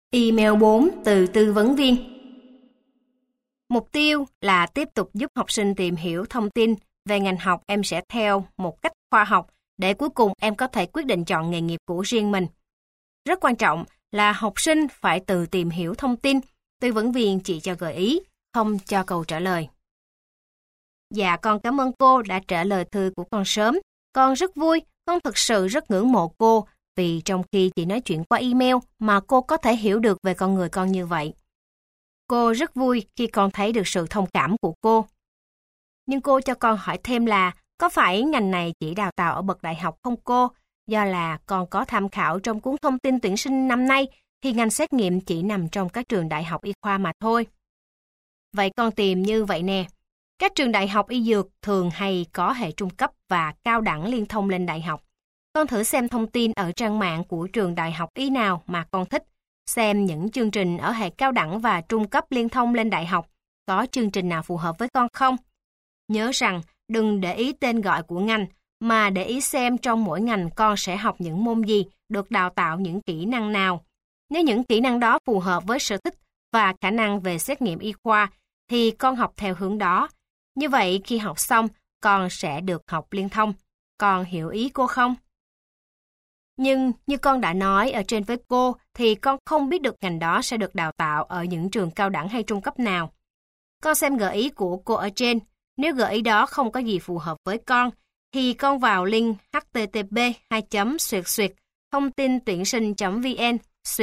Email 4 từ tư vấn viên. Mục tiêu là tiếp tục giúp học sinh tìm hiểu thông tin về ngành học em sẽ theo một cách khoa học để cuối cùng em có thể quyết định chọn nghề nghiệp của riêng mình. Rất quan trọng là học sinh phải tự tìm hiểu thông tin, tư vấn viên chỉ cho gợi ý, không cho câu trả lời. Dạ, con cảm ơn cô đã trả lời thư của con sớm. Con rất vui, con thực sự rất ngưỡng mộ cô vì trong khi chị nói chuyện qua email mà cô có thể hiểu được về con người con như vậy. Cô rất vui khi con thấy được sự thông cảm của cô. Nhưng cô cho con hỏi thêm là có phải ngành này chỉ đào tạo ở bậc đại học không cô? Do là con có tham khảo trong cuốn thông tin tuyển sinh năm nay thì ngành xét nghiệm chỉ nằm trong các trường đại học y khoa mà thôi. Vậy con tìm như vậy nè. Các trường đại học y dược thường hay có hệ trung cấp và cao đẳng liên thông lên đại học. Con thử xem thông tin ở trang mạng của trường đại học y nào mà con thích, xem những chương trình ở hệ cao đẳng và trung cấp liên thông lên đại học, có chương trình nào phù hợp với con không? Nhớ rằng đừng để ý tên gọi của ngành, mà để ý xem trong mỗi ngành con sẽ học những môn gì, được đào tạo những kỹ năng nào. Nếu những kỹ năng đó phù hợp với sở thích và khả năng về xét nghiệm y khoa, thì con học theo hướng đó. Như vậy khi học xong, con sẽ được học liên thông. Con hiểu ý cô không? Nhưng như con đã nói ở trên với cô thì con không biết được ngành đó sẽ được đào tạo ở những trường cao đẳng hay trung cấp nào. Con xem gợi ý của cô ở trên. Nếu gợi ý đó không có gì phù hợp với con thì con vào link http://thông tin tuyển sinh.vn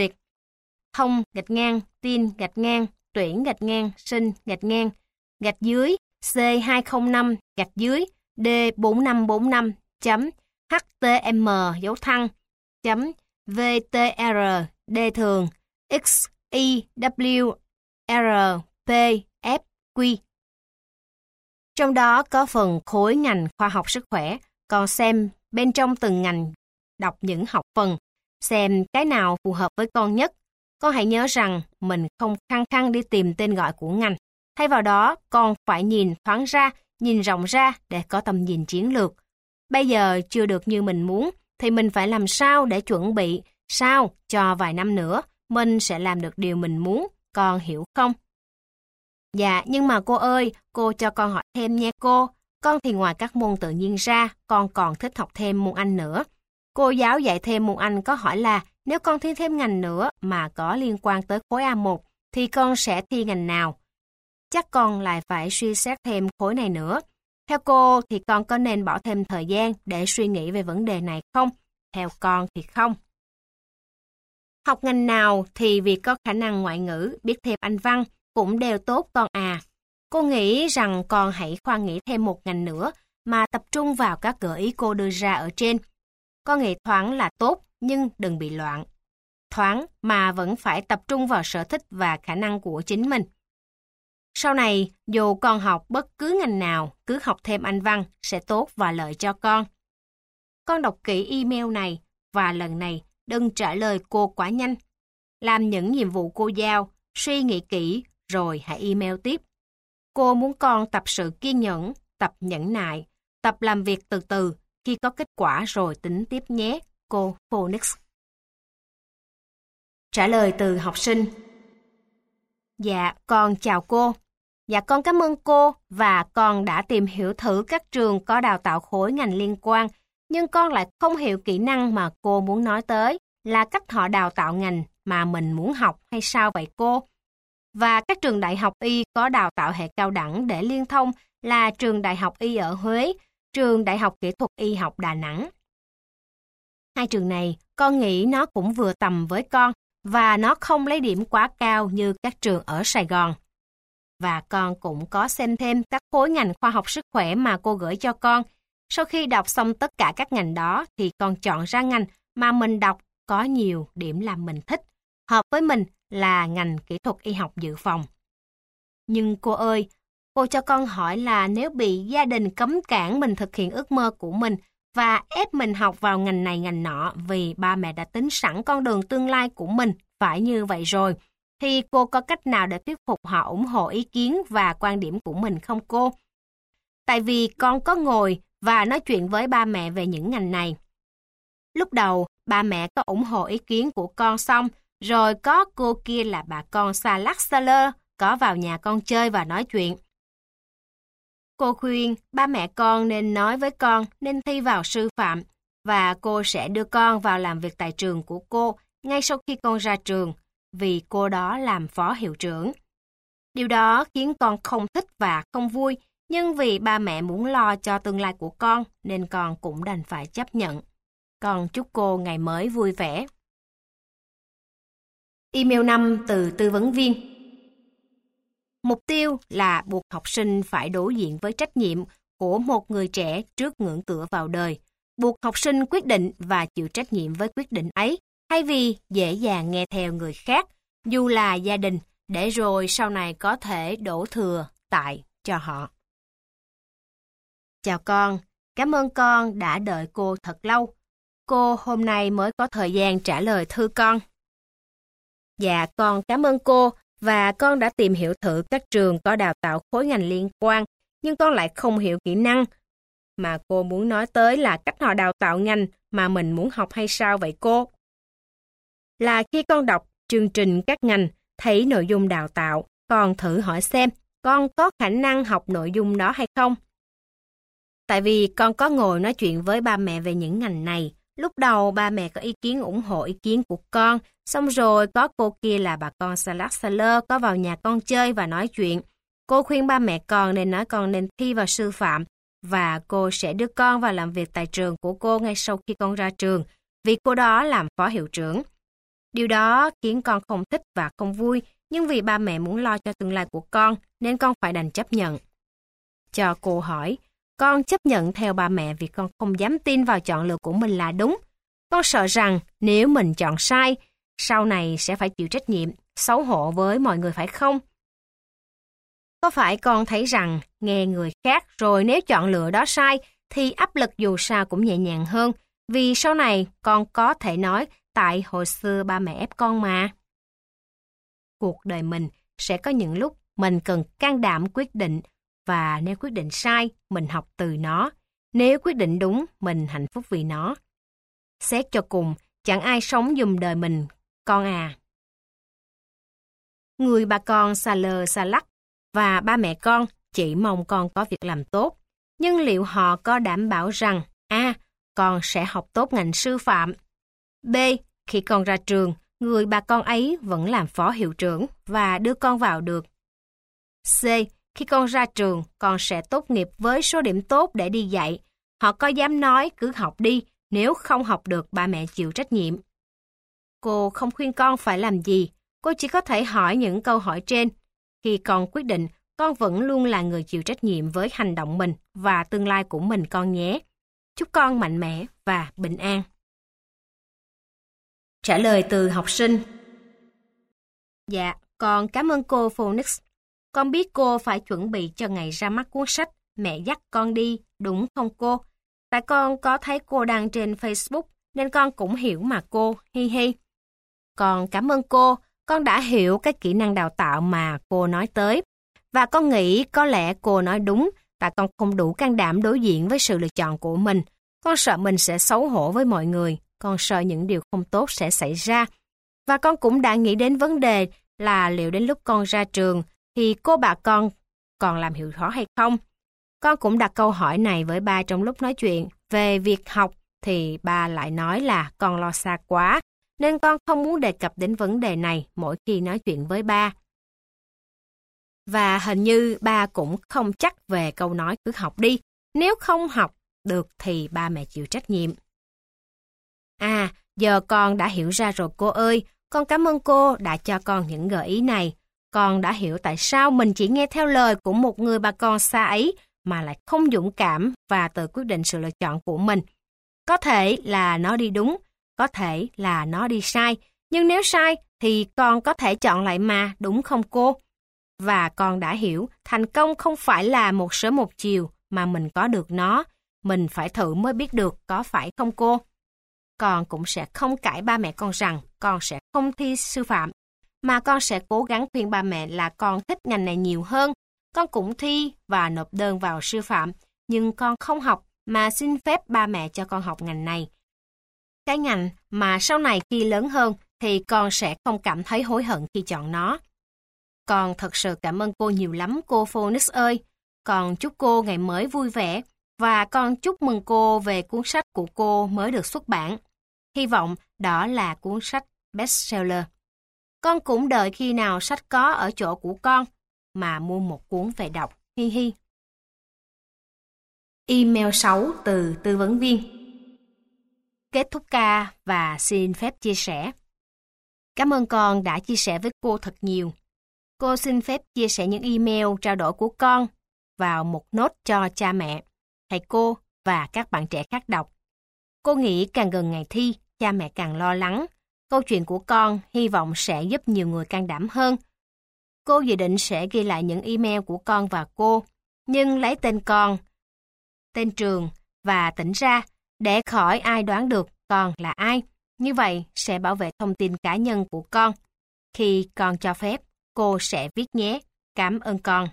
/tin-tuyển-sinh-d4545 d4545.html-vtr d-thường xiwrpfq. Trong đó có phần khối ngành khoa học sức khỏe, còn xem bên trong từng ngành, đọc những học phần, xem cái nào phù hợp với con nhất. Con hãy nhớ rằng mình không khăng khăng đi tìm tên gọi của ngành. Thay vào đó, con phải nhìn thoáng ra, nhìn rộng ra để có tầm nhìn chiến lược. Bây giờ chưa được như mình muốn, thì mình phải làm sao để chuẩn bị, sao cho vài năm nữa mình sẽ làm được điều mình muốn, con hiểu không? Dạ, nhưng mà cô ơi, cô cho con hỏi thêm nha cô. Con thì ngoài các môn tự nhiên ra, con còn thích học thêm môn Anh nữa. Cô giáo dạy thêm môn Anh có hỏi là nếu con thi thêm ngành nữa mà có liên quan tới khối A1 thì con sẽ thi ngành nào? Chắc con lại phải suy xét thêm khối này nữa. Theo cô thì con có nên bỏ thêm thời gian để suy nghĩ về vấn đề này không? Theo con thì không. Học ngành nào thì vì có khả năng ngoại ngữ, biết thêm Anh văn cũng đều tốt con à. Cô nghĩ rằng con hãy khoan nghĩ thêm một ngành nữa mà tập trung vào các gợi ý cô đưa ra ở trên. Con nghĩ thoáng là tốt nhưng đừng bị loạn. Thoáng mà vẫn phải tập trung vào sở thích và khả năng của chính mình. Sau này, dù con học bất cứ ngành nào, cứ học thêm Anh văn sẽ tốt và lợi cho con. Con đọc kỹ email này và lần này đừng trả lời cô quá nhanh. Làm những nhiệm vụ cô giao, suy nghĩ kỹ rồi hãy email tiếp. Cô muốn con tập sự kiên nhẫn, tập nhẫn nại, tập làm việc từ từ, khi có kết quả rồi tính tiếp nhé, cô Phoenix. Trả lời từ học sinh. Dạ, con chào cô. Dạ, con cảm ơn cô và con đã tìm hiểu thử các trường có đào tạo khối ngành liên quan, nhưng con lại không hiểu kỹ năng mà cô muốn nói tới là cách họ đào tạo ngành mà mình muốn học hay sao vậy cô? Và các trường đại học y có đào tạo hệ cao đẳng để liên thông là trường Đại học Y ở Huế, trường Đại học Kỹ thuật Y học Đà Nẵng. Hai trường này, con nghĩ nó cũng vừa tầm với con và nó không lấy điểm quá cao như các trường ở Sài Gòn. Và con cũng có xem thêm các khối ngành khoa học sức khỏe mà cô gửi cho con. Sau khi đọc xong tất cả các ngành đó thì con chọn ra ngành mà mình đọc có nhiều điểm làm mình thích, hợp với mình là ngành kỹ thuật y học dự phòng. Nhưng cô ơi, cô cho con hỏi là nếu bị gia đình cấm cản mình thực hiện ước mơ của mình và ép mình học vào ngành này ngành nọ vì ba mẹ đã tính sẵn con đường tương lai của mình phải như vậy rồi, thì cô có cách nào để thuyết phục họ ủng hộ ý kiến và quan điểm của mình không cô? Tại vì con có ngồi và nói chuyện với ba mẹ về những ngành này. Lúc đầu, ba mẹ có ủng hộ ý kiến của con xong, Rồi có cô kia là bà con xa lắc xa lơ, có vào nhà con chơi và nói chuyện. Cô khuyên ba mẹ con nên nói với con nên thi vào sư phạm, và cô sẽ đưa con vào làm việc tại trường của cô ngay sau khi con ra trường, vì cô đó làm phó hiệu trưởng. Điều đó khiến con không thích và không vui, nhưng vì ba mẹ muốn lo cho tương lai của con nên con cũng đành phải chấp nhận. Con chúc cô ngày mới vui vẻ. Email 5 từ tư vấn viên. Mục tiêu là buộc học sinh phải đối diện với trách nhiệm của một người trẻ trước ngưỡng cửa vào đời, buộc học sinh quyết định và chịu trách nhiệm với quyết định ấy, thay vì dễ dàng nghe theo người khác, dù là gia đình, để rồi sau này có thể đổ thừa tại cho họ. Chào con, cảm ơn con đã đợi cô thật lâu. Cô hôm nay mới có thời gian trả lời thư con. Dạ, con cảm ơn cô, và con đã tìm hiểu thử các trường có đào tạo khối ngành liên quan, nhưng con lại không hiểu kỹ năng. Mà cô muốn nói tới là cách họ đào tạo ngành mà mình muốn học hay sao vậy cô? Là khi con đọc chương trình các ngành, thấy nội dung đào tạo, con thử hỏi xem con có khả năng học nội dung đó hay không? Tại vì con có ngồi nói chuyện với ba mẹ về những ngành này. Lúc đầu ba mẹ có ý kiến ủng hộ ý kiến của con, xong rồi có cô kia là bà con xa lắc xa lơ có vào nhà con chơi và nói chuyện. Cô khuyên ba mẹ con nên nói con nên thi vào sư phạm, và cô sẽ đưa con vào làm việc tại trường của cô ngay sau khi con ra trường, vì cô đó làm phó hiệu trưởng. Điều đó khiến con không thích và không vui, nhưng vì ba mẹ muốn lo cho tương lai của con nên con phải đành chấp nhận. Cho cô hỏi, con chấp nhận theo ba mẹ vì con không dám tin vào chọn lựa của mình là đúng. Con sợ rằng nếu mình chọn sai, sau này sẽ phải chịu trách nhiệm, xấu hổ với mọi người phải không? Có phải con thấy rằng nghe người khác rồi nếu chọn lựa đó sai thì áp lực dù sao cũng nhẹ nhàng hơn, vì sau này con có thể nói tại hồi xưa ba mẹ ép con mà. Cuộc đời mình sẽ có những lúc mình cần can đảm quyết định, và nếu quyết định sai, mình học từ nó. Nếu quyết định đúng, mình hạnh phúc vì nó. Xét cho cùng, chẳng ai sống giùm đời mình, con à. Người bà con xa lơ xa lắc, và ba mẹ con chỉ mong con có việc làm tốt. Nhưng liệu họ có đảm bảo rằng A. Con sẽ học tốt ngành sư phạm, B. Khi con ra trường, người bà con ấy vẫn làm phó hiệu trưởng và đưa con vào được, C. Khi con ra trường, con sẽ tốt nghiệp với số điểm tốt để đi dạy. Họ có dám nói cứ học đi, nếu không học được ba mẹ chịu trách nhiệm. Cô không khuyên con phải làm gì, cô chỉ có thể hỏi những câu hỏi trên. Khi con quyết định, con vẫn luôn là người chịu trách nhiệm với hành động mình và tương lai của mình con nhé. Chúc con mạnh mẽ và bình an. Trả lời từ học sinh. Dạ, con cảm ơn cô Phoenix. Con biết cô phải chuẩn bị cho ngày ra mắt cuốn sách Mẹ dắt con đi, đúng không cô? Tại con có thấy cô đăng trên Facebook nên con cũng hiểu mà cô, hi hi. Con cảm ơn cô, con đã hiểu các kỹ năng đào tạo mà cô nói tới. Và con nghĩ có lẽ cô nói đúng, tại con không đủ can đảm đối diện với sự lựa chọn của mình. Con sợ mình sẽ xấu hổ với mọi người, con sợ những điều không tốt sẽ xảy ra. Và con cũng đã nghĩ đến vấn đề là liệu đến lúc con ra trường thì cô bà con còn làm hiệu phó hay không? Con cũng đặt câu hỏi này với ba trong lúc nói chuyện về việc học, thì ba lại nói là con lo xa quá, nên con không muốn đề cập đến vấn đề này mỗi khi nói chuyện với ba. Và hình như ba cũng không chắc về câu nói cứ học đi, nếu không học được thì ba mẹ chịu trách nhiệm. À, giờ con đã hiểu ra rồi cô ơi, con cảm ơn cô đã cho con những gợi ý này. Con đã hiểu tại sao mình chỉ nghe theo lời của một người bà con xa ấy mà lại không dũng cảm và tự quyết định sự lựa chọn của mình. Có thể là nó đi đúng, có thể là nó đi sai, nhưng nếu sai thì con có thể chọn lại mà, đúng không cô? Và con đã hiểu thành công không phải là một sớm một chiều mà mình có được nó, mình phải thử mới biết được, có phải không cô? Con cũng sẽ không cãi ba mẹ con rằng con sẽ không thi sư phạm, mà con sẽ cố gắng khuyên ba mẹ là con thích ngành này nhiều hơn. Con cũng thi và nộp đơn vào sư phạm, nhưng con không học mà xin phép ba mẹ cho con học ngành này. Cái ngành mà sau này khi lớn hơn thì con sẽ không cảm thấy hối hận khi chọn nó. Con thật sự cảm ơn cô nhiều lắm, cô Phoenix ơi. Con chúc cô ngày mới vui vẻ và con chúc mừng cô về cuốn sách của cô mới được xuất bản. Hy vọng đó là cuốn sách bestseller. Con cũng đợi khi nào sách có ở chỗ của con mà mua một cuốn về đọc. Hi hi. Email 6 từ tư vấn viên. Kết thúc ca và xin phép chia sẻ. Cảm ơn con đã chia sẻ với cô thật nhiều. Cô xin phép chia sẻ những email trao đổi của con vào một nốt cho cha mẹ, thầy cô và các bạn trẻ khác đọc. Cô nghĩ càng gần ngày thi, cha mẹ càng lo lắng. Câu chuyện của con hy vọng sẽ giúp nhiều người can đảm hơn. Cô dự định sẽ ghi lại những email của con và cô, nhưng lấy tên con, tên trường và tỉnh ra để khỏi ai đoán được con là ai. Như vậy sẽ bảo vệ thông tin cá nhân của con. Khi con cho phép, cô sẽ viết nhé. Cảm ơn con.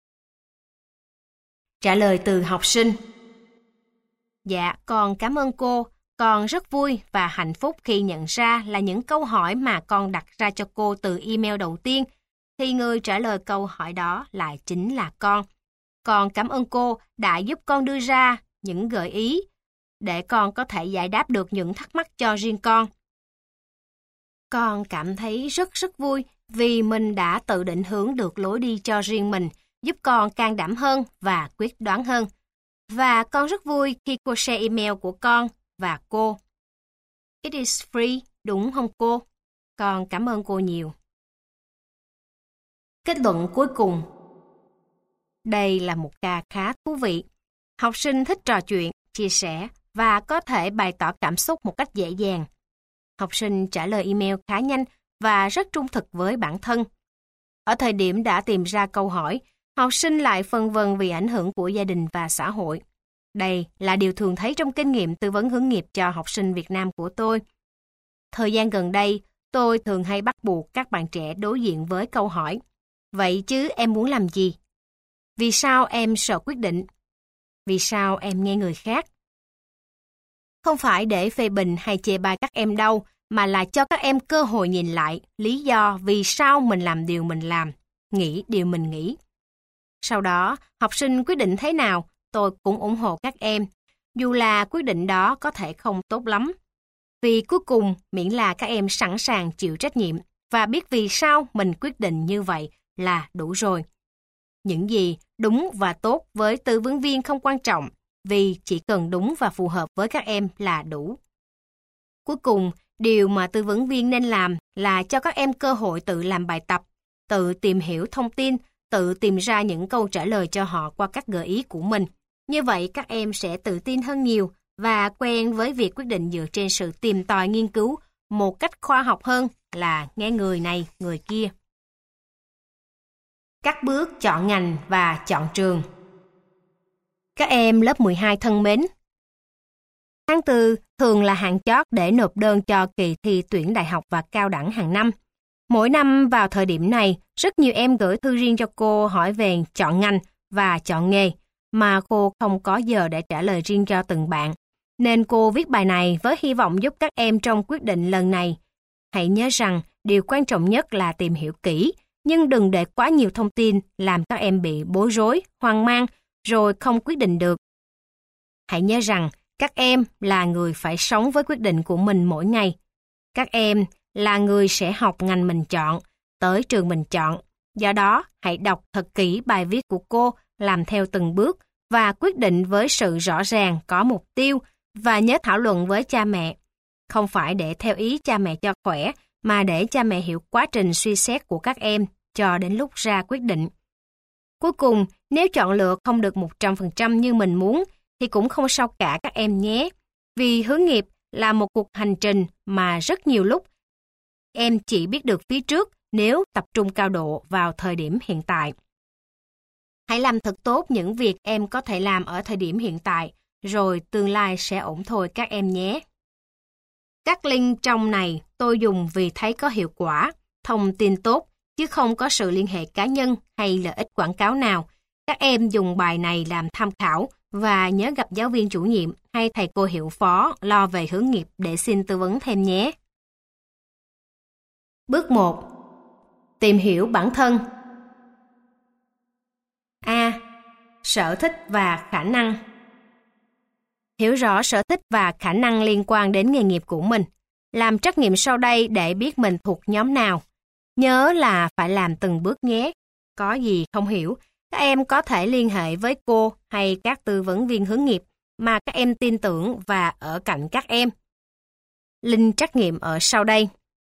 Trả lời từ học sinh. Dạ, con cảm ơn cô. Con rất vui và hạnh phúc khi nhận ra là những câu hỏi mà con đặt ra cho cô từ email đầu tiên, thì người trả lời câu hỏi đó lại chính là con. Con cảm ơn cô đã giúp con đưa ra những gợi ý để con có thể giải đáp được những thắc mắc cho riêng con. Con cảm thấy rất vui vì mình đã tự định hướng được lối đi cho riêng mình, giúp con can đảm hơn và quyết đoán hơn. Và con rất vui khi cô share email của con và cô. It is free, đúng không cô? Con cảm ơn cô nhiều. Kết luận cuối cùng. Đây là một ca khá thú vị. Học sinh thích trò chuyện, chia sẻ và có thể bày tỏ cảm xúc một cách dễ dàng. Học sinh trả lời email khá nhanh và rất trung thực với bản thân. Ở thời điểm đã tìm ra câu hỏi, học sinh lại phân vân vì ảnh hưởng của gia đình và xã hội. Đây là điều thường thấy trong kinh nghiệm tư vấn hướng nghiệp cho học sinh Việt Nam của tôi. Thời gian gần đây, tôi thường hay bắt buộc các bạn trẻ đối diện với câu hỏi: vậy chứ em muốn làm gì? Vì sao em sợ quyết định? Vì sao em nghe người khác? Không phải để phê bình hay chê bai các em đâu, mà là cho các em cơ hội nhìn lại lý do vì sao mình làm điều mình làm, nghĩ điều mình nghĩ. Sau đó, học sinh quyết định thế nào, tôi cũng ủng hộ các em, dù là quyết định đó có thể không tốt lắm. Vì cuối cùng, miễn là các em sẵn sàng chịu trách nhiệm và biết vì sao mình quyết định như vậy là đủ rồi. Những gì đúng và tốt với tư vấn viên không quan trọng, vì chỉ cần đúng và phù hợp với các em là đủ. Cuối cùng, điều mà tư vấn viên nên làm là cho các em cơ hội tự làm bài tập, tự tìm hiểu thông tin, tự tìm ra những câu trả lời cho họ qua các gợi ý của mình. Như vậy các em sẽ tự tin hơn nhiều và quen với việc quyết định dựa trên sự tìm tòi nghiên cứu một cách khoa học hơn là nghe người này, người kia. Các bước chọn ngành và chọn trường. Các em lớp 12 thân mến, tháng 4 thường là hạn chót để nộp đơn cho kỳ thi tuyển đại học và cao đẳng hàng năm. Mỗi năm vào thời điểm này, rất nhiều em gửi thư riêng cho cô hỏi về chọn ngành và chọn nghề, mà cô không có giờ để trả lời riêng cho từng bạn. Nên cô viết bài này với hy vọng giúp các em trong quyết định lần này. Hãy nhớ rằng điều quan trọng nhất là tìm hiểu kỹ, nhưng đừng để quá nhiều thông tin làm các em bị bối rối, hoang mang, rồi không quyết định được. Hãy nhớ rằng các em là người phải sống với quyết định của mình mỗi ngày. Các em là người sẽ học ngành mình chọn, tới trường mình chọn. Do đó, hãy đọc thật kỹ bài viết của cô, làm theo từng bước và quyết định với sự rõ ràng, có mục tiêu và nhớ thảo luận với cha mẹ. Không phải để theo ý cha mẹ cho khỏe, mà để cha mẹ hiểu quá trình suy xét của các em cho đến lúc ra quyết định. Cuối cùng, nếu chọn lựa không được 100% như mình muốn, thì cũng không sao cả các em nhé. Vì hướng nghiệp là một cuộc hành trình mà rất nhiều lúc em chỉ biết được phía trước nếu tập trung cao độ vào thời điểm hiện tại. Hãy làm thật tốt những việc em có thể làm ở thời điểm hiện tại, rồi tương lai sẽ ổn thôi các em nhé. Các link trong này tôi dùng vì thấy có hiệu quả, thông tin tốt, chứ không có sự liên hệ cá nhân hay lợi ích quảng cáo nào. Các em dùng bài này làm tham khảo và nhớ gặp giáo viên chủ nhiệm hay thầy cô hiệu phó lo về hướng nghiệp để xin tư vấn thêm nhé. Bước 1. Tìm hiểu bản thân. A. Sở thích và khả năng. Hiểu rõ sở thích và khả năng liên quan đến nghề nghiệp của mình. Làm trắc nghiệm sau đây để biết mình thuộc nhóm nào. Nhớ là phải làm từng bước nhé. Có gì không hiểu, các em có thể liên hệ với cô hay các tư vấn viên hướng nghiệp mà các em tin tưởng và ở cạnh các em. Link trắc nghiệm ở sau đây.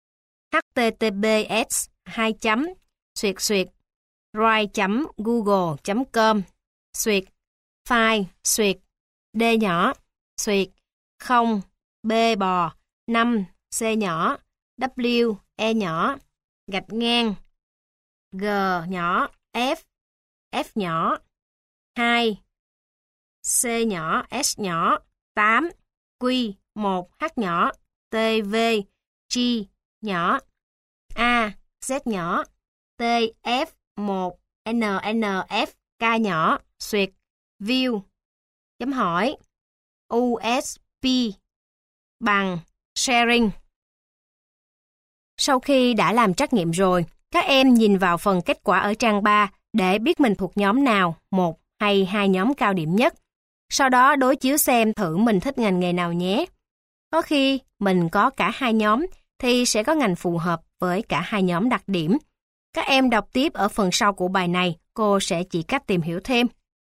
https://write.google.com file d nhỏ 0 b bò 5 c nhỏ w e nhỏ _ g nhỏ f nhỏ 2 c nhỏ s nhỏ 8 q 1 h nhỏ t v g nhỏ a z nhỏ t f 1 n n f k nhỏ view chấm hỏi usp bằng sharing. Sau khi đã làm trắc nghiệm rồi, các em nhìn vào phần kết quả ở trang 3 để biết mình thuộc nhóm nào, một hay hai nhóm cao điểm nhất. Sau đó đối chiếu xem thử mình thích ngành nghề nào nhé. Có khi mình có cả hai nhóm thì sẽ có ngành phù hợp với cả hai nhóm đặc điểm. Các em đọc tiếp ở phần sau của bài này, cô sẽ chỉ cách tìm hiểu thêm.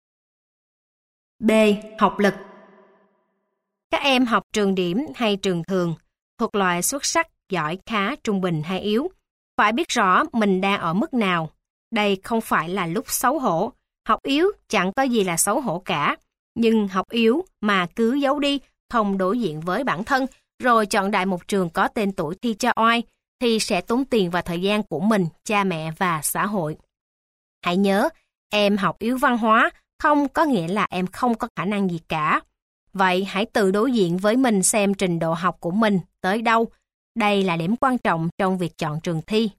B. Học lực. Các em học trường điểm hay trường thường, thuộc loại xuất sắc, giỏi, khá, trung bình hay yếu. Phải biết rõ mình đang ở mức nào. Đây không phải là lúc xấu hổ. Học yếu chẳng có gì là xấu hổ cả. Nhưng học yếu mà cứ giấu đi, không đối diện với bản thân, rồi chọn đại một trường có tên tuổi thi cho oai, thì sẽ tốn tiền và thời gian của mình, cha mẹ và xã hội. Hãy nhớ, em học yếu văn hóa không có nghĩa là em không có khả năng gì cả. Vậy hãy tự đối diện với mình xem trình độ học của mình tới đâu. Đây là điểm quan trọng trong việc chọn trường thi.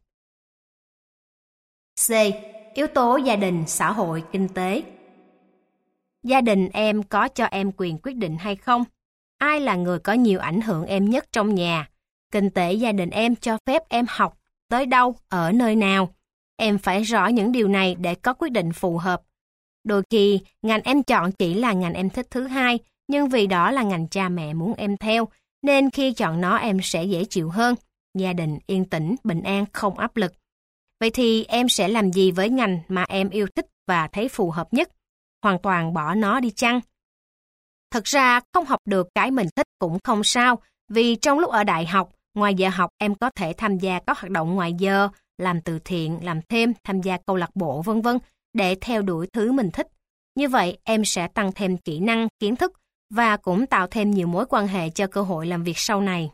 C. Yếu tố gia đình, xã hội, kinh tế. Gia đình em có cho em quyền quyết định hay không? Ai là người có nhiều ảnh hưởng em nhất trong nhà? Kinh tế gia đình em cho phép em học tới đâu, ở nơi nào? Em phải rõ những điều này để có quyết định phù hợp. Đôi khi, ngành em chọn chỉ là ngành em thích thứ hai, nhưng vì đó là ngành cha mẹ muốn em theo, nên khi chọn nó em sẽ dễ chịu hơn. Gia đình yên tĩnh, bình an, không áp lực. Vậy thì em sẽ làm gì với ngành mà em yêu thích và thấy phù hợp nhất? Hoàn toàn bỏ nó đi chăng? Thật ra, không học được cái mình thích cũng không sao, vì trong lúc ở đại học, ngoài giờ học em có thể tham gia các hoạt động ngoài giờ, làm từ thiện, làm thêm, tham gia câu lạc bộ v.v. để theo đuổi thứ mình thích. Như vậy, em sẽ tăng thêm kỹ năng, kiến thức và cũng tạo thêm nhiều mối quan hệ cho cơ hội làm việc sau này.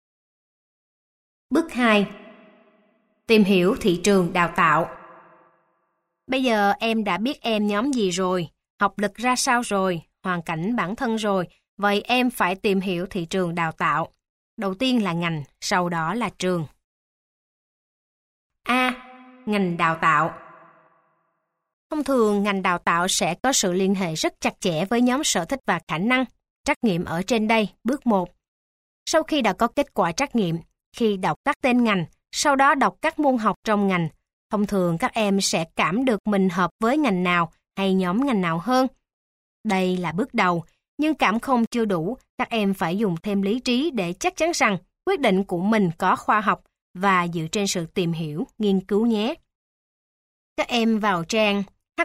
Bước 2. Tìm hiểu thị trường đào tạo. Bây giờ em đã biết em nhóm gì rồi, học lực ra sao rồi, hoàn cảnh bản thân rồi, vậy em phải tìm hiểu thị trường đào tạo. Đầu tiên là ngành, sau đó là trường. A. Ngành đào tạo. Thông thường, ngành đào tạo sẽ có sự liên hệ rất chặt chẽ với nhóm sở thích và khả năng. Trắc nghiệm ở trên đây, bước 1. Sau khi đã có kết quả trắc nghiệm, khi đọc các tên ngành, sau đó đọc các môn học trong ngành, thông thường các em sẽ cảm được mình hợp với ngành nào hay nhóm ngành nào hơn. Đây là bước đầu, nhưng cảm không chưa đủ, các em phải dùng thêm lý trí để chắc chắn rằng quyết định của mình có khoa học và dựa trên sự tìm hiểu, nghiên cứu nhé. Các em vào trang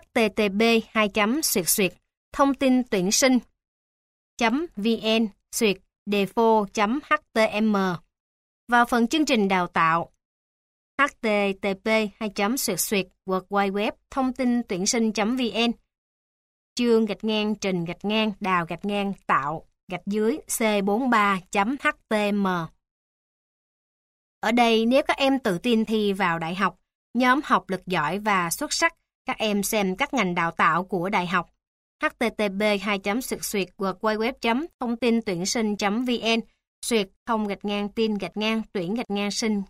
http://thông tin tuyển sinh.vn defo.htm. Vào phần chương trình đào tạo http://worldwideweb thông tin tuyển sinh.vn chương _trình _đào _tạo C43.htm. Ở đây nếu các em tự tin thi vào đại học, nhóm học lực giỏi và xuất sắc, các em xem các ngành đào tạo của đại học http://worldwideweb thông tin tuyển sinh.vn /tin-tuyển-sinh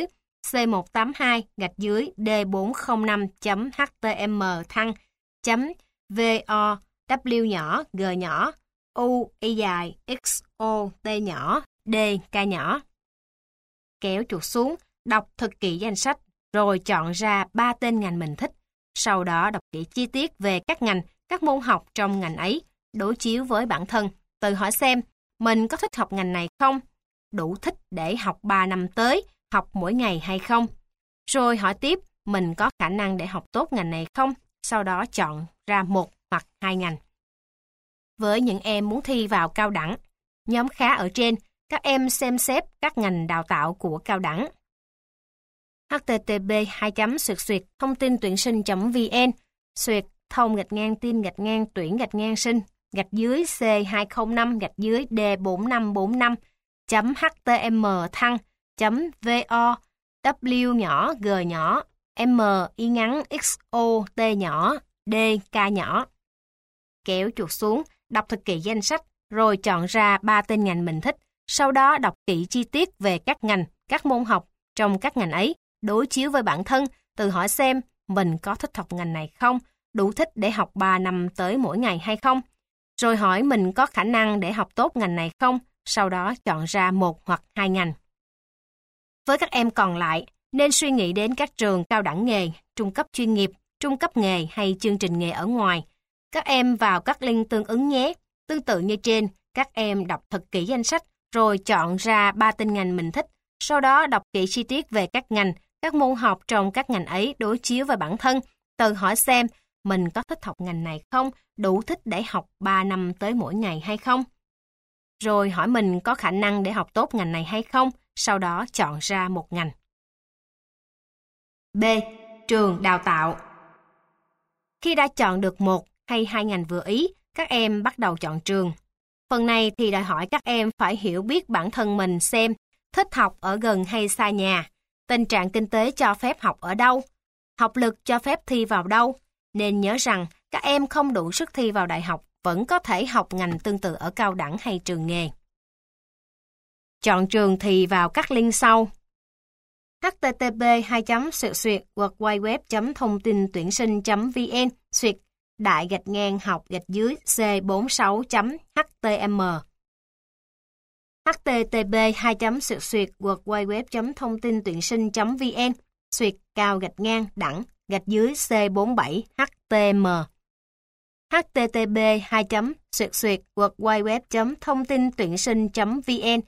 C182-D405.htm thăng .vow nhỏ g nhỏ u y dài x o t nhỏ d k nhỏ. Kéo chuột xuống đọc thật kỹ danh sách, rồi chọn ra 3 tên ngành mình thích. Sau đó đọc kỹ chi tiết về các ngành, các môn học trong ngành ấy, đối chiếu với bản thân, tự hỏi xem mình có thích học ngành này không, đủ thích để học 3 năm tới, học mỗi ngày hay không. Rồi hỏi tiếp, mình có khả năng để học tốt ngành này không, sau đó chọn ra 1 hoặc 2 ngành. Với những em muốn thi vào cao đẳng, nhóm khá ở trên, các em xem xét các ngành đào tạo của cao đẳng. http://thông tin tuyển sinh.vn /thông-tin-tuyển-sinh -c5-D4545.html-thăng.vo W nhỏ G nhỏ M y ngắn X O T nhỏ D K nhỏ. Kéo chuột xuống, đọc thật kỹ danh sách, rồi chọn ra 3 tên ngành mình thích, sau đó đọc kỹ chi tiết về các ngành, các môn học trong các ngành ấy, đối chiếu với bản thân, tự hỏi xem mình có thích học ngành này không, đủ thích để học 3 năm tới mỗi ngày hay không, rồi hỏi mình có khả năng để học tốt ngành này không, sau đó chọn ra 1 hoặc 2 ngành. Với các em còn lại, nên suy nghĩ đến các trường cao đẳng nghề, trung cấp chuyên nghiệp, trung cấp nghề hay chương trình nghề ở ngoài. Các em vào các link tương ứng nhé. Tương tự như trên, các em đọc thật kỹ danh sách, rồi chọn ra 3 tên ngành mình thích, sau đó đọc kỹ chi tiết về các ngành, các môn học trong các ngành ấy đối chiếu với bản thân, tự hỏi xem mình có thích học ngành này không, đủ thích để học 3 năm tới mỗi ngày hay không. Rồi hỏi mình có khả năng để học tốt ngành này hay không, sau đó chọn ra 1 ngành. B. Trường đào tạo. Khi đã chọn được 1 hay 2 ngành vừa ý, các em bắt đầu chọn trường. Phần này thì đòi hỏi các em phải hiểu biết bản thân mình xem thích học ở gần hay xa nhà, tình trạng kinh tế cho phép học ở đâu, học lực cho phép thi vào đâu. Nên nhớ rằng các em không đủ sức thi vào đại học vẫn có thể học ngành tương tự ở cao đẳng hay trường nghề. Chọn trường thì vào các link sau. http://worldwideweb.thông tin tuyển sinh.vn /học-c46.htm http://worldwideweb.thông tin tuyển sinh.vn /cao-đẳng-c47htm http://worldwideweb.thông tin tuyển sinh.vn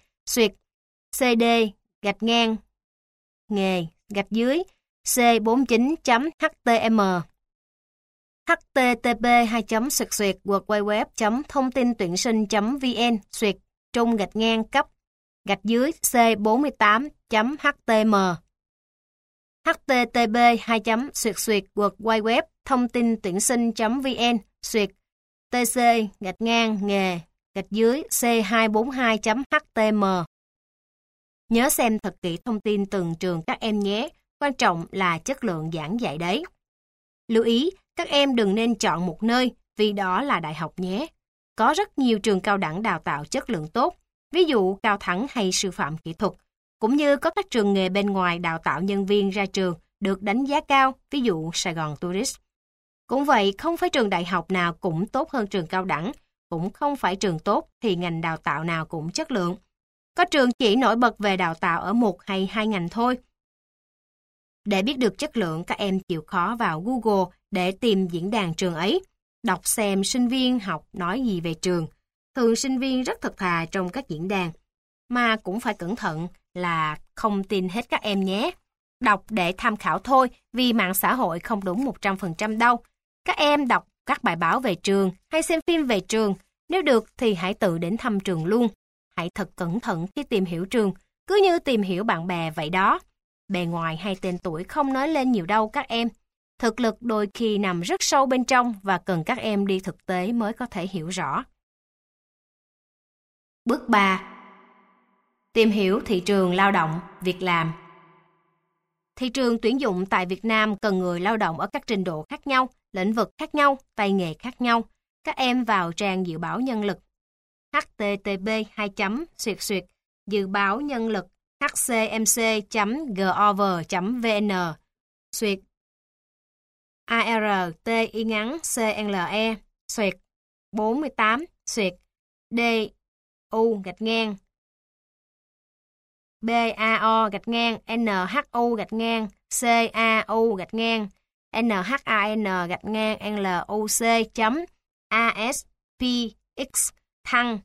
cd-nghề-c49.htm http://worldwideweb.thông tin tuyển sinh.vn trung-cấp-c48.htm http://worldwideweb.thông tin tuyển sinh.vn tc-nghề-c242.htm. Nhớ xem thật kỹ thông tin từng trường các em nhé, quan trọng là chất lượng giảng dạy đấy. Lưu ý, các em đừng nên chọn một nơi vì đó là đại học nhé. Có rất nhiều trường cao đẳng đào tạo chất lượng tốt, ví dụ Cao Thắng hay Sư phạm kỹ thuật, cũng như có các trường nghề bên ngoài đào tạo nhân viên ra trường được đánh giá cao, ví dụ Sài Gòn Tourist. Cũng vậy, không phải trường đại học nào cũng tốt hơn trường cao đẳng, cũng không phải trường tốt thì ngành đào tạo nào cũng chất lượng. Có trường chỉ nổi bật về đào tạo ở 1 hay 2 ngành thôi. Để biết được chất lượng, các em chịu khó vào Google để tìm diễn đàn trường ấy, đọc xem sinh viên học nói gì về trường. Thường sinh viên rất thật thà trong các diễn đàn, mà cũng phải cẩn thận là không tin hết các em nhé. Đọc để tham khảo thôi, vì mạng xã hội không đúng 100% đâu. Các em đọc các bài báo về trường hay xem phim về trường, nếu được thì hãy tự đến thăm trường luôn. Hãy thật cẩn thận khi tìm hiểu trường, cứ như tìm hiểu bạn bè vậy đó. Bề ngoài hay tên tuổi không nói lên nhiều đâu các em. Thực lực đôi khi nằm rất sâu bên trong và cần các em đi thực tế mới có thể hiểu rõ. Bước 3. Tìm hiểu thị trường lao động, việc làm. Thị trường tuyển dụng tại Việt Nam cần người lao động ở các trình độ khác nhau, lĩnh vực khác nhau, tay nghề khác nhau. Các em vào trang dự báo nhân lực http://dự báo nhân lực hcmc.gov.vn ARTY-CLE 48 DU BAO-NHU-NAN-CAU-NAN-LUC.ASPX thăng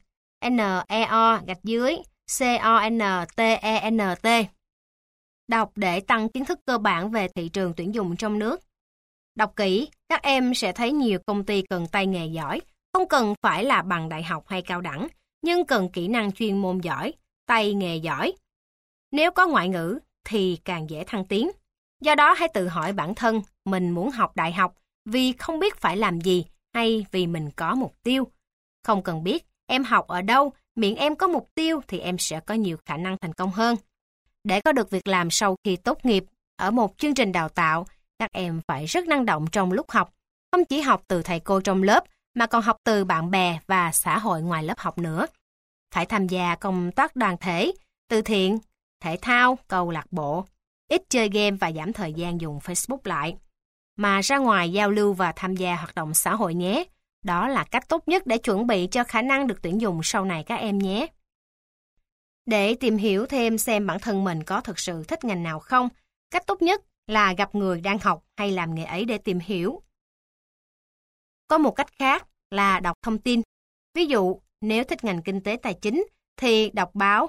NEO-CONTENT. Đọc để tăng kiến thức cơ bản về thị trường tuyển dụng trong nước. Đọc kỹ, các em sẽ thấy nhiều công ty cần tay nghề giỏi, không cần phải là bằng đại học hay cao đẳng, nhưng cần kỹ năng chuyên môn giỏi, tay nghề giỏi. Nếu có ngoại ngữ thì càng dễ thăng tiến. Do đó hãy tự hỏi bản thân mình muốn học đại học vì không biết phải làm gì hay vì mình có mục tiêu. Không cần biết em học ở đâu, miễn em có mục tiêu thì em sẽ có nhiều khả năng thành công hơn. Để có được việc làm sau khi tốt nghiệp ở một chương trình đào tạo, các em phải rất năng động trong lúc học, không chỉ học từ thầy cô trong lớp mà còn học từ bạn bè và xã hội ngoài lớp học nữa. Phải tham gia công tác đoàn thể, từ thiện, thể thao, câu lạc bộ, ít chơi game và giảm thời gian dùng Facebook lại. Mà ra ngoài giao lưu và tham gia hoạt động xã hội nhé. Đó là cách tốt nhất để chuẩn bị cho khả năng được tuyển dụng sau này các em nhé. Để tìm hiểu thêm xem bản thân mình có thực sự thích ngành nào không, cách tốt nhất là gặp người đang học hay làm nghề ấy để tìm hiểu. Có một cách khác là đọc thông tin. Ví dụ, nếu thích ngành kinh tế tài chính thì đọc báo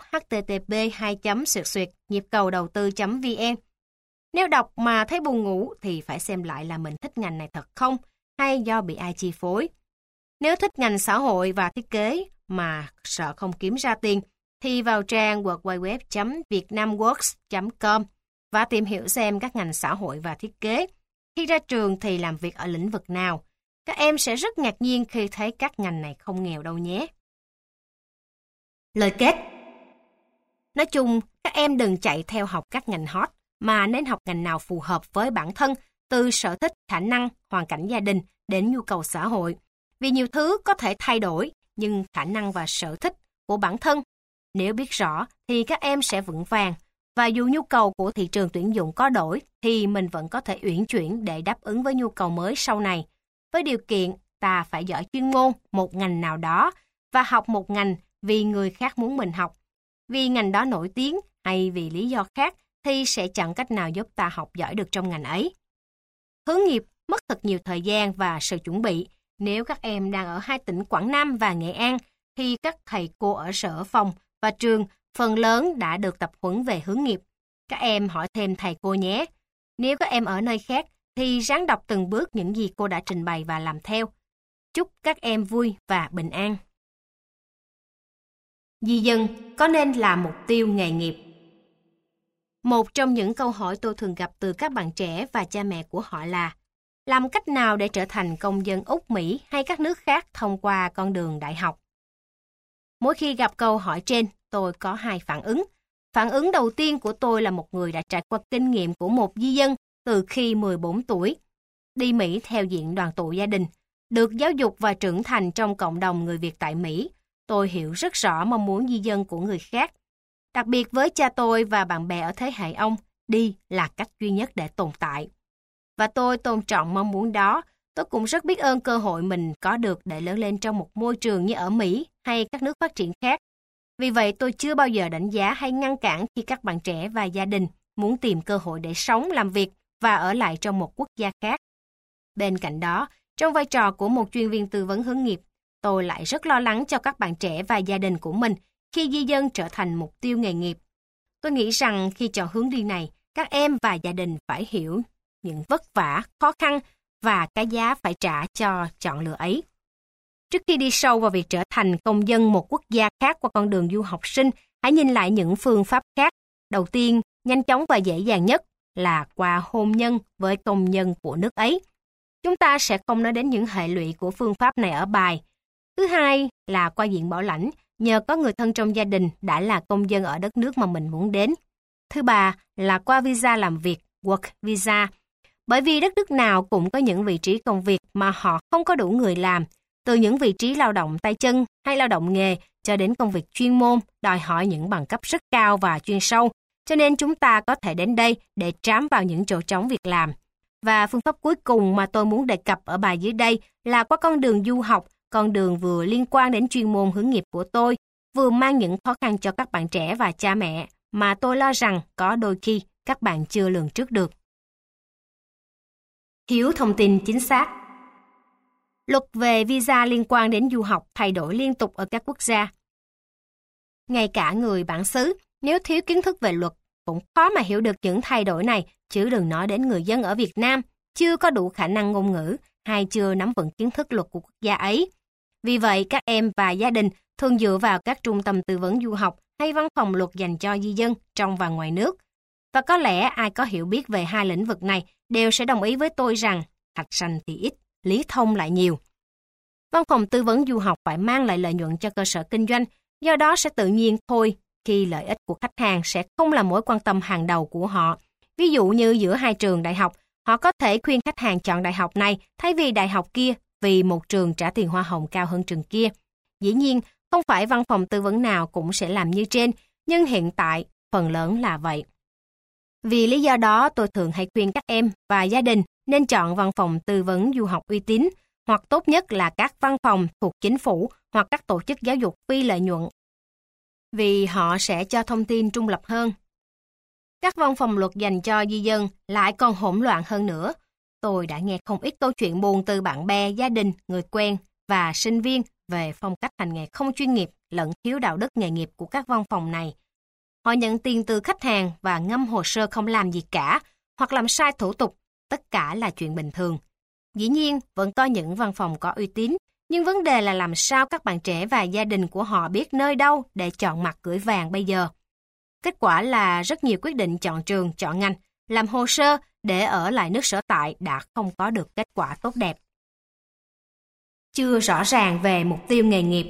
http://nhịp-cầu-đầu-tư.vn. Nếu đọc mà thấy buồn ngủ thì phải xem lại là mình thích ngành này thật không hay do bị ai chi phối. Nếu thích ngành xã hội và thiết kế mà sợ không kiếm ra tiền thì vào trang www.vietnamworks.com và tìm hiểu xem các ngành xã hội và thiết kế khi ra trường thì làm việc ở lĩnh vực nào. Các em sẽ rất ngạc nhiên khi thấy các ngành này không nghèo đâu nhé. Lời kết. Nói chung, các em đừng chạy theo học các ngành hot, mà nên học ngành nào phù hợp với bản thân, từ sở thích, khả năng, hoàn cảnh gia đình đến nhu cầu xã hội. Vì nhiều thứ có thể thay đổi, nhưng khả năng và sở thích của bản thân, nếu biết rõ thì các em sẽ vững vàng. Và dù nhu cầu của thị trường tuyển dụng có đổi, thì mình vẫn có thể uyển chuyển để đáp ứng với nhu cầu mới sau này. Với điều kiện ta phải giỏi chuyên môn một ngành nào đó và học một ngành vì người khác muốn mình học. Vì ngành đó nổi tiếng hay vì lý do khác thì sẽ chẳng cách nào giúp ta học giỏi được trong ngành ấy. Hướng nghiệp mất thật nhiều thời gian và sự chuẩn bị. Nếu các em đang ở hai tỉnh Quảng Nam và Nghệ An thì các thầy cô ở sở phòng và trường phần lớn đã được tập huấn về hướng nghiệp. Các em hỏi thêm thầy cô nhé. Nếu các em ở nơi khác thì ráng đọc từng bước những gì cô đã trình bày và làm theo. Chúc các em vui và bình an. Di dân có nên là mục tiêu nghề nghiệp? Một trong những câu hỏi tôi thường gặp từ các bạn trẻ và cha mẹ của họ là: làm cách nào để trở thành công dân Úc, Mỹ hay các nước khác thông qua con đường đại học? Mỗi khi gặp câu hỏi trên, tôi có hai phản ứng. Phản ứng đầu tiên của tôi là một người đã trải qua kinh nghiệm của một di dân từ khi 14 tuổi, đi Mỹ theo diện đoàn tụ gia đình, được giáo dục và trưởng thành trong cộng đồng người Việt tại Mỹ. Tôi hiểu rất rõ mong muốn di dân của người khác. Đặc biệt với cha tôi và bạn bè ở thế hệ ông, đi là cách duy nhất để tồn tại. Và tôi tôn trọng mong muốn đó. Tôi cũng rất biết ơn cơ hội mình có được để lớn lên trong một môi trường như ở Mỹ hay các nước phát triển khác. Vì vậy tôi chưa bao giờ đánh giá hay ngăn cản khi các bạn trẻ và gia đình muốn tìm cơ hội để sống, làm việc và ở lại trong một quốc gia khác. Bên cạnh đó, trong vai trò của một chuyên viên tư vấn hướng nghiệp, tôi lại rất lo lắng cho các bạn trẻ và gia đình của mình khi di dân trở thành mục tiêu nghề nghiệp. Tôi nghĩ rằng khi chọn hướng đi này, các em và gia đình phải hiểu những vất vả, khó khăn và cái giá phải trả cho chọn lựa ấy. Trước khi đi sâu vào việc trở thành công dân một quốc gia khác qua con đường du học sinh, hãy nhìn lại những phương pháp khác. Đầu tiên, nhanh chóng và dễ dàng nhất là qua hôn nhân với công nhân của nước ấy. Chúng ta sẽ không nói đến những hệ lụy của phương pháp này ở bài. Thứ hai là qua diện bảo lãnh, nhờ có người thân trong gia đình đã là công dân ở đất nước mà mình muốn đến. Thứ ba là qua visa làm việc, work visa. Bởi vì đất nước nào cũng có những vị trí công việc mà họ không có đủ người làm, từ những vị trí lao động tay chân hay lao động nghề cho đến công việc chuyên môn đòi hỏi những bằng cấp rất cao và chuyên sâu, cho nên chúng ta có thể đến đây để trám vào những chỗ trống việc làm. Và phương pháp cuối cùng mà tôi muốn đề cập ở bài dưới đây là qua con đường du học, con đường vừa liên quan đến chuyên môn hướng nghiệp của tôi, vừa mang những khó khăn cho các bạn trẻ và cha mẹ, mà tôi lo rằng có đôi khi các bạn chưa lường trước được. Thiếu thông tin chính xác. Luật về visa liên quan đến du học thay đổi liên tục ở các quốc gia. Ngay cả người bản xứ, nếu thiếu kiến thức về luật, cũng khó mà hiểu được những thay đổi này, chứ đừng nói đến người dân ở Việt Nam, chưa có đủ khả năng ngôn ngữ hay chưa nắm vững kiến thức luật của quốc gia ấy. Vì vậy, các em và gia đình thường dựa vào các trung tâm tư vấn du học hay văn phòng luật dành cho di dân trong và ngoài nước. Và có lẽ ai có hiểu biết về hai lĩnh vực này đều sẽ đồng ý với tôi rằng thạch sành thì ít, lý thông lại nhiều. Văn phòng tư vấn du học phải mang lại lợi nhuận cho cơ sở kinh doanh, do đó sẽ tự nhiên thôi khi lợi ích của khách hàng sẽ không là mối quan tâm hàng đầu của họ. Ví dụ như giữa hai trường đại học, họ có thể khuyên khách hàng chọn đại học này thay vì đại học kia vì một trường trả tiền hoa hồng cao hơn trường kia. Dĩ nhiên, không phải văn phòng tư vấn nào cũng sẽ làm như trên, nhưng hiện tại phần lớn là vậy. Vì lý do đó, tôi thường hay khuyên các em và gia đình nên chọn văn phòng tư vấn du học uy tín, hoặc tốt nhất là các văn phòng thuộc chính phủ hoặc các tổ chức giáo dục phi lợi nhuận, vì họ sẽ cho thông tin trung lập hơn. Các văn phòng luật dành cho di dân lại còn hỗn loạn hơn nữa. Tôi đã nghe không ít câu chuyện buồn từ bạn bè, gia đình, người quen và sinh viên về phong cách hành nghề không chuyên nghiệp lẫn thiếu đạo đức nghề nghiệp của các văn phòng này. Họ nhận tiền từ khách hàng và ngâm hồ sơ không làm gì cả, hoặc làm sai thủ tục, tất cả là chuyện bình thường. Dĩ nhiên, vẫn có những văn phòng có uy tín, nhưng vấn đề là làm sao các bạn trẻ và gia đình của họ biết nơi đâu để chọn mặt gửi vàng bây giờ. Kết quả là rất nhiều quyết định chọn trường, chọn ngành, làm hồ sơ để ở lại nước sở tại đã không có được kết quả tốt đẹp. Chưa rõ ràng về mục tiêu nghề nghiệp.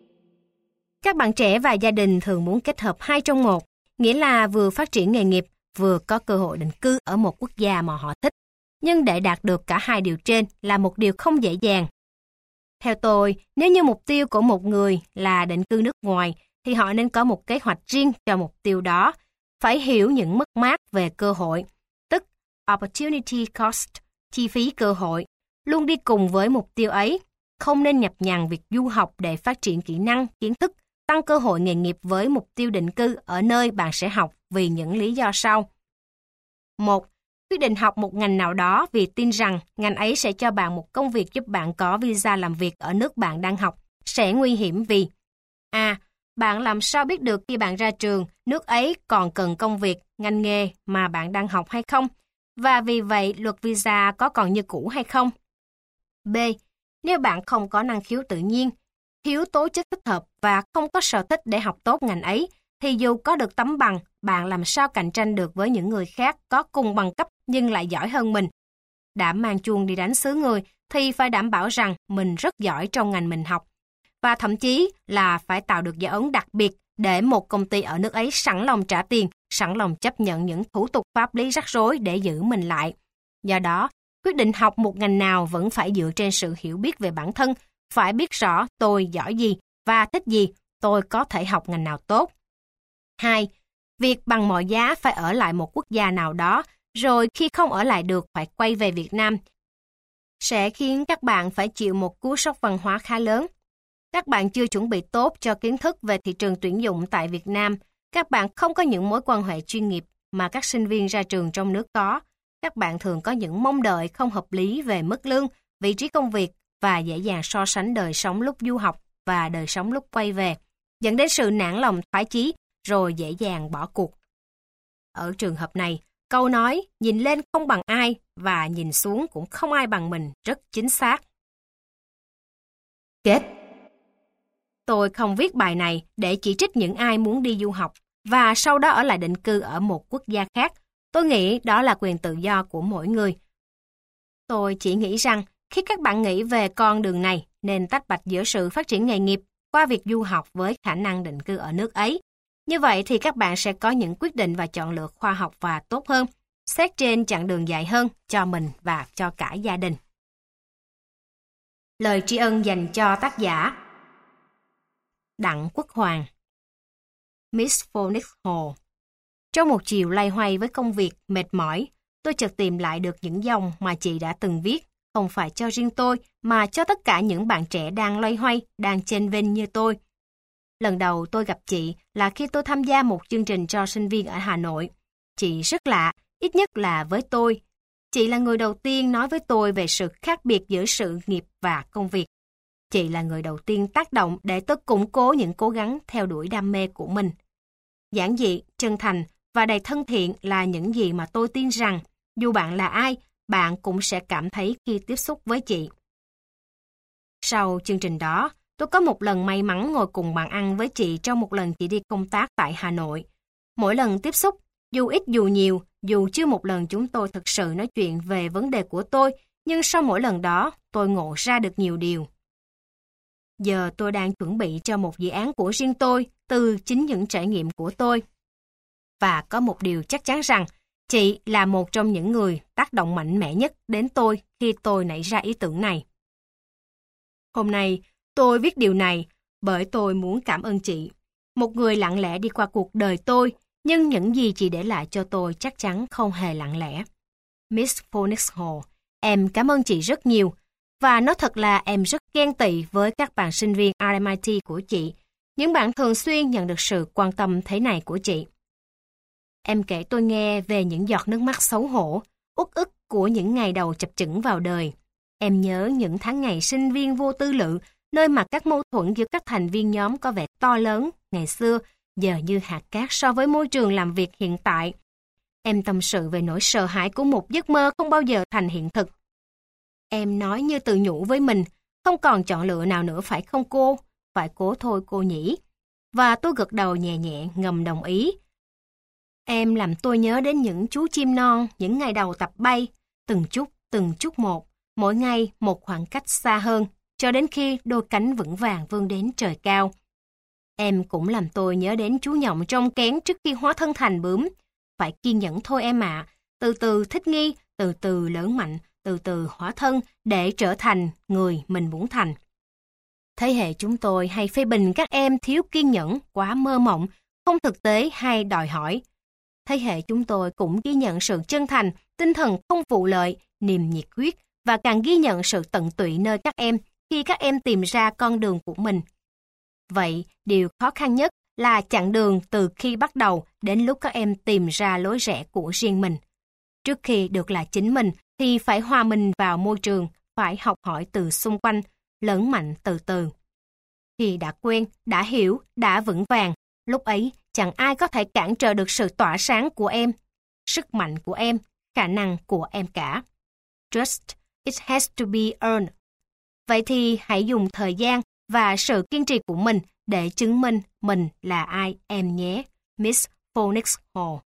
Các bạn trẻ và gia đình thường muốn kết hợp 2 trong 1, nghĩa là vừa phát triển nghề nghiệp, vừa có cơ hội định cư ở một quốc gia mà họ thích. Nhưng để đạt được cả hai điều trên là một điều không dễ dàng. Theo tôi, nếu như mục tiêu của một người là định cư nước ngoài, thì họ nên có một kế hoạch riêng cho mục tiêu đó, phải hiểu những mất mát về cơ hội, tức opportunity cost, chi phí cơ hội, luôn đi cùng với mục tiêu ấy. Không nên nhập nhằng việc du học để phát triển kỹ năng, kiến thức, tăng cơ hội nghề nghiệp với mục tiêu định cư ở nơi bạn sẽ học vì những lý do sau. 1. Quyết định học một ngành nào đó vì tin rằng ngành ấy sẽ cho bạn một công việc giúp bạn có visa làm việc ở nước bạn đang học, sẽ nguy hiểm vì A. Bạn làm sao biết được khi bạn ra trường, nước ấy còn cần công việc, ngành nghề mà bạn đang học hay không? Và vì vậy, luật visa có còn như cũ hay không? B. Nếu bạn không có năng khiếu tự nhiên, thiếu tố chất thích hợp và không có sở thích để học tốt ngành ấy, thì dù có được tấm bằng, bạn làm sao cạnh tranh được với những người khác có cùng bằng cấp nhưng lại giỏi hơn mình? Đã mang chuông đi đánh xứ người thì phải đảm bảo rằng mình rất giỏi trong ngành mình học. Và thậm chí là phải tạo được dấu ấn đặc biệt để một công ty ở nước ấy sẵn lòng trả tiền, sẵn lòng chấp nhận những thủ tục pháp lý rắc rối để giữ mình lại. Do đó, quyết định học một ngành nào vẫn phải dựa trên sự hiểu biết về bản thân, phải biết rõ tôi giỏi gì và thích gì, tôi có thể học ngành nào tốt. 2. Việc bằng mọi giá phải ở lại một quốc gia nào đó, rồi khi không ở lại được phải quay về Việt Nam, sẽ khiến các bạn phải chịu một cú sốc văn hóa khá lớn. Các bạn chưa chuẩn bị tốt cho kiến thức về thị trường tuyển dụng tại Việt Nam. Các bạn không có những mối quan hệ chuyên nghiệp mà các sinh viên ra trường trong nước có. Các bạn thường có những mong đợi không hợp lý về mức lương, vị trí công việc và dễ dàng so sánh đời sống lúc du học và đời sống lúc quay về, dẫn đến sự nản lòng thoái chí rồi dễ dàng bỏ cuộc. Ở trường hợp này, câu nói nhìn lên không bằng ai và nhìn xuống cũng không ai bằng mình rất chính xác. Kết. Tôi không viết bài này để chỉ trích những ai muốn đi du học và sau đó ở lại định cư ở một quốc gia khác. Tôi nghĩ đó là quyền tự do của mỗi người. Tôi chỉ nghĩ rằng khi các bạn nghĩ về con đường này nên tách bạch giữa sự phát triển nghề nghiệp qua việc du học với khả năng định cư ở nước ấy. Như vậy thì các bạn sẽ có những quyết định và chọn lựa khoa học và tốt hơn, xét trên chặng đường dài hơn cho mình và cho cả gia đình. Lời tri ân dành cho tác giả Đặng Quốc Hoàng. Miss Phoenix Hall. Trong một chiều loay hoay với công việc mệt mỏi, tôi chợt tìm lại được những dòng mà chị đã từng viết, không phải cho riêng tôi mà cho tất cả những bạn trẻ đang loay hoay, đang chênh vênh như tôi. Lần đầu tôi gặp chị là khi tôi tham gia một chương trình cho sinh viên ở Hà Nội. Chị rất lạ, ít nhất là với tôi. Chị là người đầu tiên nói với tôi về sự khác biệt giữa sự nghiệp và công việc. Chị là người đầu tiên tác động để tôi củng cố những cố gắng theo đuổi đam mê của mình. Giản dị, chân thành và đầy thân thiện là những gì mà tôi tin rằng dù bạn là ai, bạn cũng sẽ cảm thấy khi tiếp xúc với chị. Sau chương trình đó, tôi có một lần may mắn ngồi cùng bàn ăn với chị trong một lần chị đi công tác tại Hà Nội. Mỗi lần tiếp xúc, dù ít dù nhiều, dù chưa một lần chúng tôi thực sự nói chuyện về vấn đề của tôi, nhưng sau mỗi lần đó, tôi ngộ ra được nhiều điều. Giờ tôi đang chuẩn bị cho một dự án của riêng tôi từ chính những trải nghiệm của tôi. Và có một điều chắc chắn rằng, chị là một trong những người tác động mạnh mẽ nhất đến tôi khi tôi nảy ra ý tưởng này. Hôm nay, tôi viết điều này bởi tôi muốn cảm ơn chị. Một người lặng lẽ đi qua cuộc đời tôi, nhưng những gì chị để lại cho tôi chắc chắn không hề lặng lẽ. Miss Phoenix Hall, em cảm ơn chị rất nhiều. Và nói thật là em rất ghen tị với các bạn sinh viên RMIT của chị. Những bạn thường xuyên nhận được sự quan tâm thế này của chị. Em kể tôi nghe về những giọt nước mắt xấu hổ, uất ức của những ngày đầu chập chững vào đời. Em nhớ những tháng ngày sinh viên vô tư lự, nơi mà các mâu thuẫn giữa các thành viên nhóm có vẻ to lớn ngày xưa, giờ như hạt cát so với môi trường làm việc hiện tại. Em tâm sự về nỗi sợ hãi của một giấc mơ không bao giờ thành hiện thực. Em nói như tự nhủ với mình, không còn chọn lựa nào nữa phải không cô? Phải cố thôi cô nhỉ? Và tôi gật đầu nhẹ nhẹ ngầm đồng ý. Em làm tôi nhớ đến những chú chim non, những ngày đầu tập bay, từng chút một, mỗi ngày một khoảng cách xa hơn, cho đến khi đôi cánh vững vàng vươn đến trời cao. Em cũng làm tôi nhớ đến chú nhộng trong kén trước khi hóa thân thành bướm. Phải kiên nhẫn thôi em ạ, từ từ thích nghi, từ từ lớn mạnh, từ từ hóa thân để trở thành người mình muốn thành. Thế hệ chúng tôi hay phê bình các em thiếu kiên nhẫn, quá mơ mộng, không thực tế hay đòi hỏi. Thế hệ chúng tôi cũng ghi nhận sự chân thành, tinh thần không vụ lợi, niềm nhiệt huyết và càng ghi nhận sự tận tụy nơi các em khi các em tìm ra con đường của mình. Vậy, điều khó khăn nhất là chặng đường từ khi bắt đầu đến lúc các em tìm ra lối rẽ của riêng mình. Trước khi được là chính mình thì phải hòa mình vào môi trường, phải học hỏi từ xung quanh, lớn mạnh từ từ. Khi đã quen, đã hiểu, đã vững vàng, lúc ấy chẳng ai có thể cản trở được sự tỏa sáng của em, sức mạnh của em, khả năng của em cả. Trust, it has to be earned. Vậy thì hãy dùng thời gian và sự kiên trì của mình để chứng minh mình là ai em nhé, Miss Phoenix Hall.